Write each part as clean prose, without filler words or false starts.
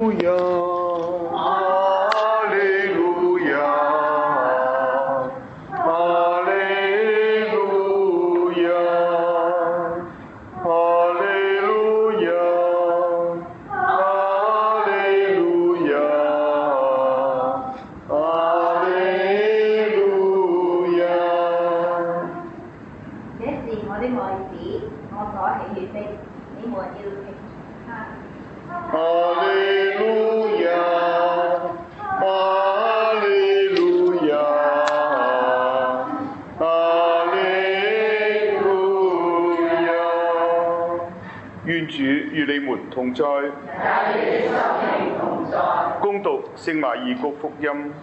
願主與你們同在，恭讀聖馬爾谷福音。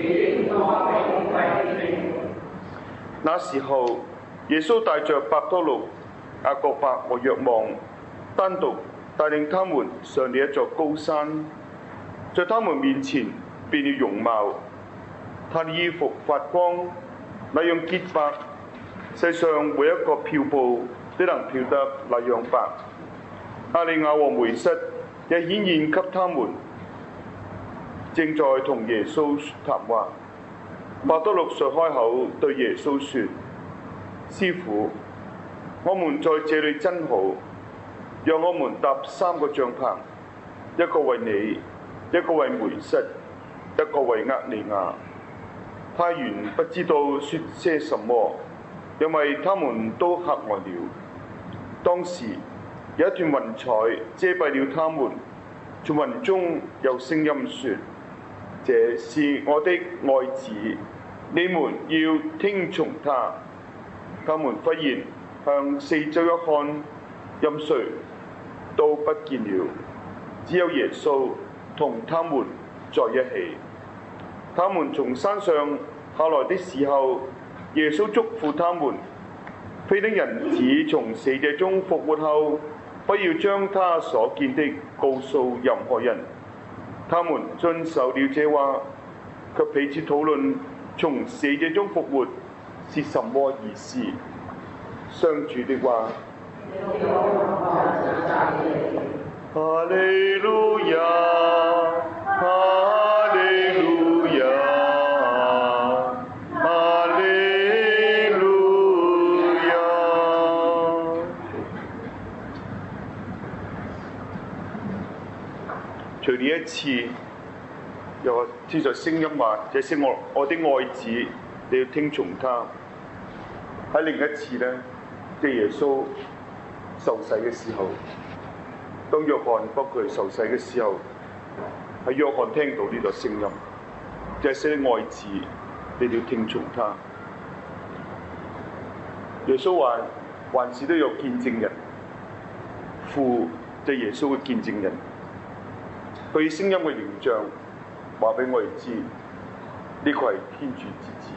那時候，耶穌帶着伯多祿、雅各伯和若望，單獨帶領他們上了一座高山，在他們面前變了容貌。他的衣服發光，那樣潔白，世上沒有一個漂布都能漂得那樣白。亞利亞和梅瑟也顯現給他們，正在同耶穌談話。伯多祿遂開口對耶穌說：師傅，我們在這裏真好，讓我們搭3個帳棚，一個為你，一個為梅瑟，一個為厄里亞。他原不知道說些什麼，因為他們都嚇呆了。當時有一團雲彩遮蔽了他們，從雲中有聲音說：這是我的愛子，你們要聽從他。他們忽然向四周一看，任誰都不見了，只有耶穌同他們在一起。他們從山上下來的時候，耶穌囑咐他們：非等人子從死者中復活後，不要將他所見的告訴任何人。他們遵守了這話，卻彼此討論從死者中復活是什麼意思。上主的話。哈利路亞，哈利路亞，哈利路亞。除呢一次，又聽着聲音話：這是我的愛子，你要聽從他。喺另一次呢，即係耶穌受洗嘅時候，當約翰幫佢受洗嘅時候，喺約翰聽到呢個聲音，這是愛子，你要聽從他。耶穌話：還是都有見證人，父就係耶穌嘅見證人，佢以聲音嘅形象話俾我哋知，呢個係天主之子。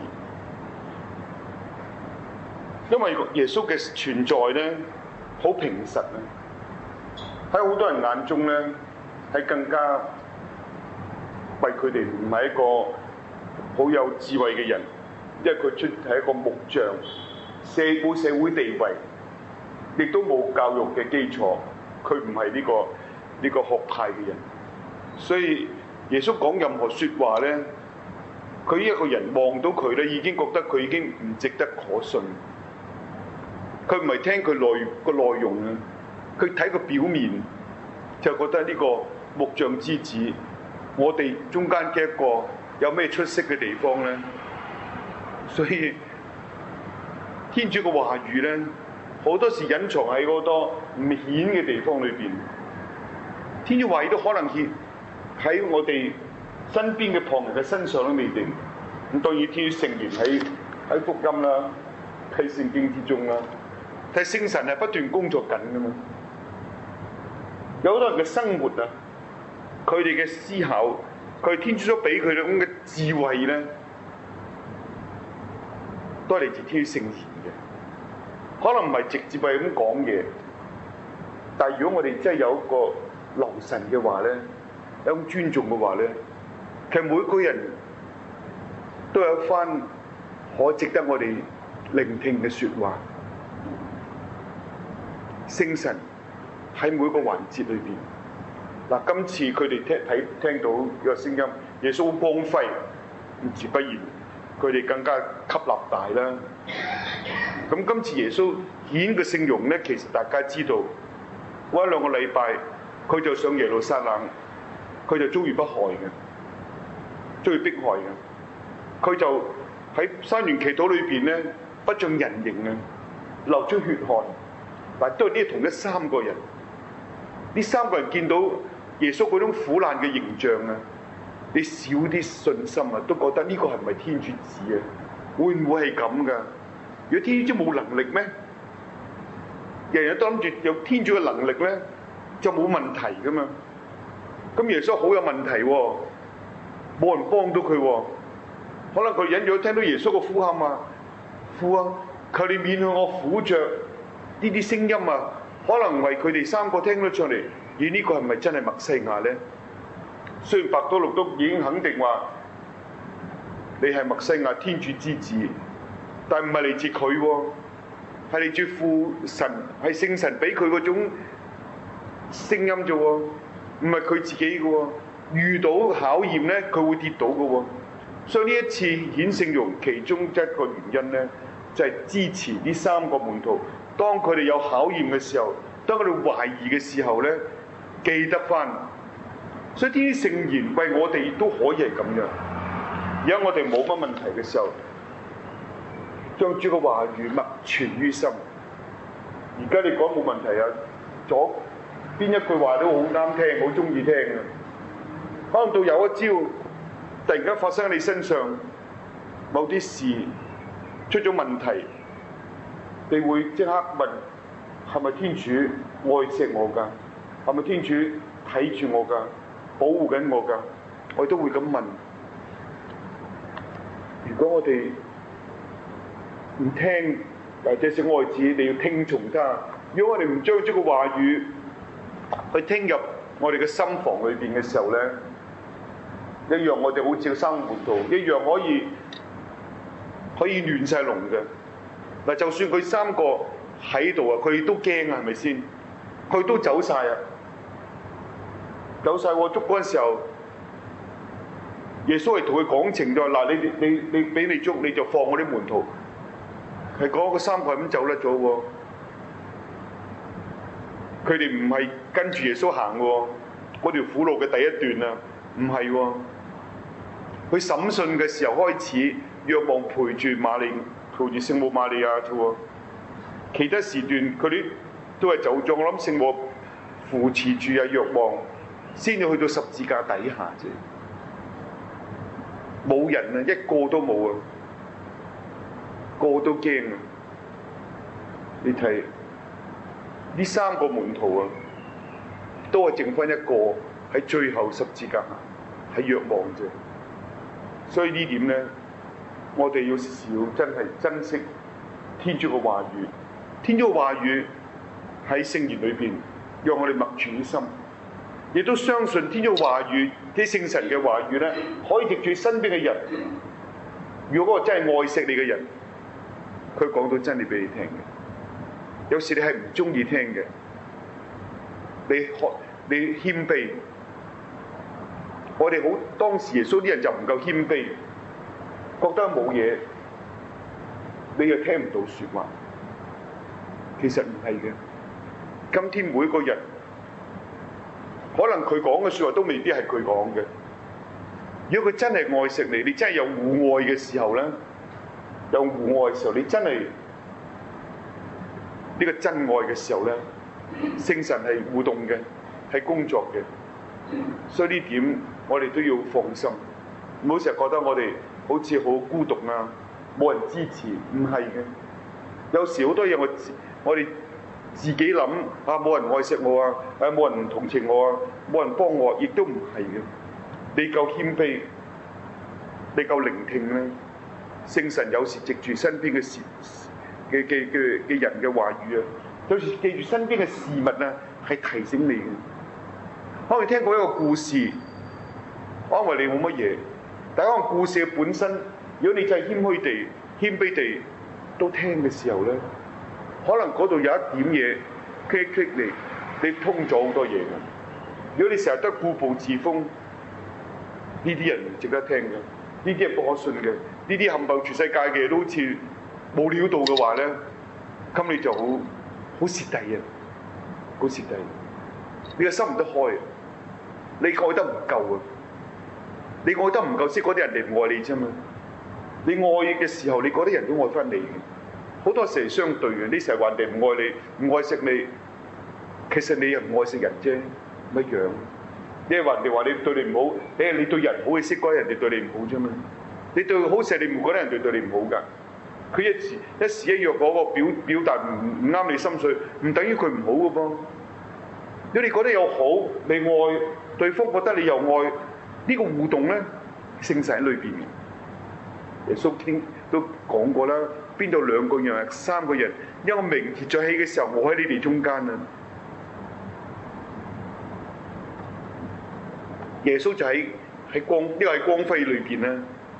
因為耶穌嘅存在呢，好平實啊！喺好多人眼中呢，係更加為佢哋唔係一個好有智慧嘅人，因為佢係一個木匠，冇社會地位，亦都冇教育嘅基礎，佢唔係呢個學派嘅人。所以耶穌講任何説話呢，佢一個人望到佢呢，已經覺得佢已經唔值得可信。佢唔係聽佢個內容啊，佢睇個表面就覺得呢個木匠之子，我哋中間嘅一個有咩出色嘅地方呢？所以天主嘅話語呢，好多時隱藏喺好多唔顯嘅地方裏邊。天主話語都可能顯喺我哋身邊嘅旁人嘅身上都未定。咁當然天主聖言喺福音啦，喺聖經之中啦。但係聖神係不斷工作緊㗎嘛，有好多人嘅生活啊，佢哋嘅思考，佢天主所俾佢哋咁嘅智慧咧，都係嚟自天主聖言嘅。可能唔係直接係咁講嘢，但係如果我哋真係有一個留神嘅話咧，有種尊重嘅話咧，其實每個人都有一番可值得我哋聆聽嘅説話。聖神喺每個環節裏邊， 嗱，今次佢哋聽到呢個聲音，耶穌光輝，自不然佢哋更加吸納大啦。咁今次耶穌顯嘅聖容咧，其實大家知道，嗰一兩個禮拜佢就上耶路撒冷，佢就遭遇迫害嘅，遭遇迫害嘅，佢就喺山園祈禱裏邊咧，不像人形啊，流出血汗，但都係呢同一三個人，呢三個人見到耶穌嗰種苦難嘅形象啊，你少啲信心啊，都覺得呢個係唔係天主子啊？會唔會係咁噶？如果天主冇能力咩？人人都諗住有天主嘅能力咧，就冇問題噶嘛。咁耶穌好有問題喎，冇人幫到佢喎。可能佢隱約聽到耶穌嘅呼喊啊，父啊，求你免去我苦着呢啲聲音啊。可能為佢哋三個聽咗上嚟，而呢個係咪真係默西亞咧？雖然伯多祿都已經肯定話你係默西亞天主之子，但唔係嚟自佢喎，係嚟自父神，係聖神俾佢嗰種聲音啫喎，唔係佢自己嘅喎。遇到考驗咧，佢會跌倒嘅喎。所以呢一次顯聖容，其中一個原因咧，就係支持呢三個門徒。當佢哋有考驗嘅時候，當佢哋懷疑嘅時候咧，記得翻。所以呢啲聖言為我哋都可以係咁樣。而家我哋冇乜問題嘅時候，將主嘅話語默存於心。而家你講冇問題啊，左邊一句話都好啱聽，好中意聽啊。可能到有一朝突然間發生喺你身上，某啲事出咗問題。你會即刻問：係咪天主愛錫我㗎？係咪天主睇住我㗎？保護緊我㗎？我都會咁問。如果我哋唔聽，或者小愛子，你要聽從他。如果我哋唔將這個話語去聽入我哋嘅心房裏邊嘅時候咧，一樣我哋好似生門徒，一樣可以亂晒龍嘅。嗱，就算佢三個喺度啊，佢都驚啊，係咪先？佢都走晒啊，走晒喎！捉嗰陣時候，耶穌係同佢講情就話：嗱，你俾你捉，你就放我啲門徒。係嗰個三個咁走甩咗喎，佢哋唔係跟住耶穌行喎，嗰條苦路嘅第一段啊，唔係喎。佢審訊嘅時候開始，若望陪住瑪利。陪住聖母瑪利亞啫喎，其他時段佢哋都係走咗。我諗聖母扶持住啊若望，先至去到十字架底下啫。冇人啊，一個都冇啊，個都驚啊！你睇呢三個門徒啊，都係剩翻一個喺最後十字架下，喺若望啫。所以呢點咧？我哋要少真係珍惜天主嘅話語，天主嘅話語喺聖言裏邊，讓我哋默存於心，亦都相信天主嘅話語，啲聖神嘅話語咧，可以藉住身邊嘅人。如果嗰個真係愛惜你嘅人，佢講到真理俾你聽嘅。有時你係唔中意聽嘅，你謙卑。我哋好當時耶穌啲人就唔夠謙卑。覺得冇嘢，你又聽唔到説話。其實唔係嘅。今天每個人，可能佢講嘅説話都未必係佢講嘅。如果佢真係愛惜你，你真係有互愛嘅時候咧，有互愛嘅時候，你真係呢個真愛嘅時候咧，聖神係互動嘅，係工作嘅。所以呢點我哋都要放心，唔好成日覺得我哋好似好孤獨啊，冇人支持，唔係嘅。有時好多嘢我哋自己諗啊，冇人愛惜我啊，冇人同情我啊，冇人幫我，亦都唔係嘅。你夠謙卑，你夠聆聽咧，聖神有時藉住身邊嘅人嘅話語啊，有時記住身邊嘅事物啊，係提醒你嘅。可能聽過一個故事，安慰你冇乜嘢。但係個故事嘅本身，如果你真係謙卑地都聽嘅時候咧，可能嗰度有一點嘢棘你通咗好多嘢嘅。 如果你成日都固步自封，呢啲人唔值得聽嘅，呢啲係不可信嘅，呢啲冚唪唥全世界嘅都好似冇料到嘅話咧，咁你就好蝕底啊，好蝕底，你個心唔得開啊，你愛得唔夠啊，你愛得唔夠先覺得人哋唔愛你啫嘛。你愛嘅時候，你覺得人都愛翻你嘅，好多時係相對嘅。你成日話人哋唔愛你，唔愛惜你，其實你又唔愛惜人啫，乜樣？你係話人哋話你對你唔好，你對人好，你識覺得人哋對你唔好啫嘛。你對佢好時，你唔覺得人哋對你唔好㗎。佢一時一樣嗰個表達唔啱你心水，唔等於佢唔好嘅噃。如果你覺得有好，你愛對方，覺得你又愛，呢個互動咧，聖神喺裏邊嘅。耶穌都講過啦，邊度兩個人、三個人，因為我名列在起嘅時候，我喺你哋中間啊！耶穌就喺光，呢個喺光輝裏邊啦。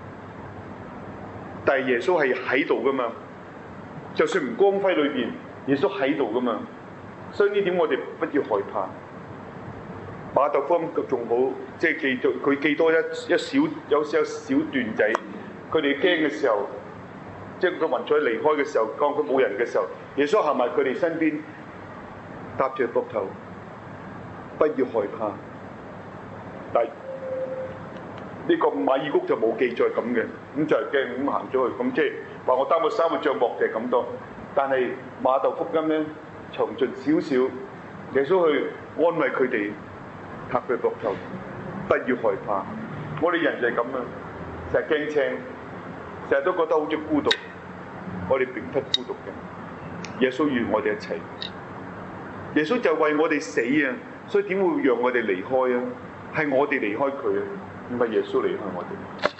但係耶穌係喺度噶嘛？就算唔光輝裏邊，耶穌喺度噶嘛？所以呢點我哋不要害怕。馬竇福音仲好，即係佢記多有小段仔。佢哋驚嘅時候，即係個雲彩離開嘅時候，當佢冇人嘅時候，耶穌行埋佢哋身邊，搭住膊頭，不要害怕。但係呢個馬爾谷就冇記載咁嘅，咁就係驚咁行咗去，咁即係話我擔咗3個帳幕就係咁多。但係馬竇福音咧，詳盡少少，耶穌去安慰佢哋，搭佢膊頭，不要害怕。我哋人就係咁啊，成日驚青。成日都覺得好似孤獨，我哋並不孤獨嘅。耶穌與我哋一齊，耶穌就為我哋死啊！所以點會讓我哋離開啊？係我哋離開佢啊，唔係耶穌離開我哋。